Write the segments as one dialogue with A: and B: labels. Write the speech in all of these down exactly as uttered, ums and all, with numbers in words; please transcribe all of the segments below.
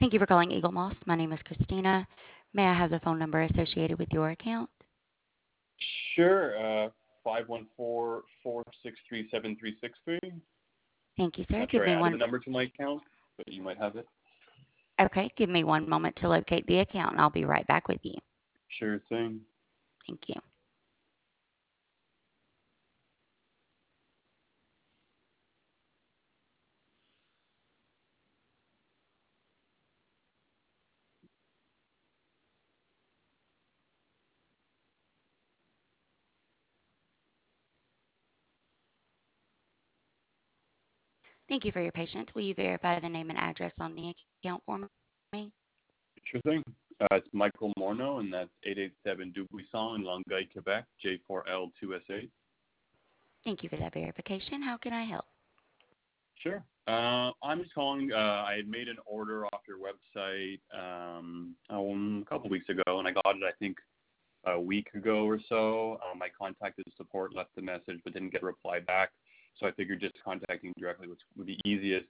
A: Thank you for calling Eagle Moss. My name is Christina. May I have the phone number associated with your account?
B: Sure. Uh, five one four, four six three, seven three six three.
A: Thank you, sir.
B: Not
A: Give
B: sure
A: me
B: I added
A: one.
B: the number to my account, but you might have it.
A: Okay, give me one moment to locate the account, and I'll be right back with you.
B: Sure thing.
A: Thank you. Thank you for your patience. Will you verify the name and address on the account for me?
B: Sure thing. Uh, it's Michael Morneau, and that's eight eight seven Dubuisson in Longueuil, Quebec, J four L two S eight.
A: Thank you for that verification. How can I help?
B: Sure. Uh, I'm just calling. Uh, I had made an order off your website um, um, a couple weeks ago, and I got it, I think, a week ago or so. Um, I contacted support, left the message, but didn't get a reply back. So I figured just contacting directly was, would be easiest.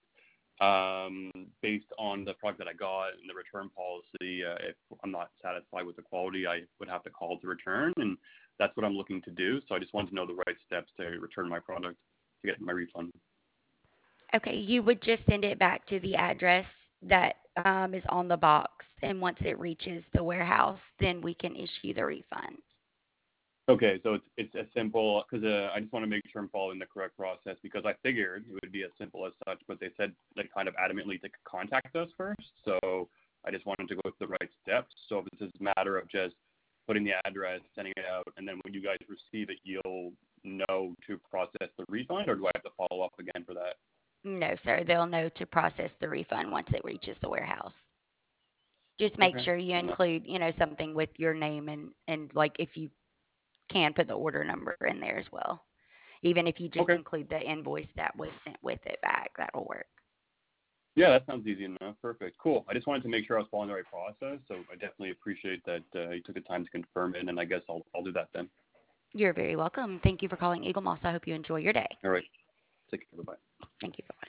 B: Um, based on the product that I got and the return policy, uh, if I'm not satisfied with the quality, I would have to call to return, and that's what I'm looking to do. So I just wanted to know the right steps to return my product to get my refund.
A: Okay, you would just send it back to the address that um, is on the box, and once it reaches the warehouse, then we can issue the refund.
B: Okay, so it's it's as simple because uh, I just want to make sure I'm following the correct process because I figured it would be as simple as such, but they said like kind of adamantly to contact us first. So I just wanted to go with the right steps. So if it's a matter of just putting the address, sending it out, and then when you guys receive it, you'll know to process the refund, or do I have to follow up again for that?
A: No, sir. They'll know to process the refund once it reaches the warehouse. Just make
B: Okay.
A: sure you include, you know, something with your name and and like if you can put the order number in there as well. Even if you just
B: Okay.
A: include the invoice that was sent with it back, that'll work.
B: Yeah, that sounds easy enough. Perfect. Cool. I just wanted to make sure I was following the right process, so I definitely appreciate that uh, you took the time to confirm it, and I guess I'll I'll do that then.
A: You're very welcome. Thank you for calling Eagle Moss. I hope you enjoy your day.
B: All right. Take care. Bye-bye.
A: Thank you. Bye-bye.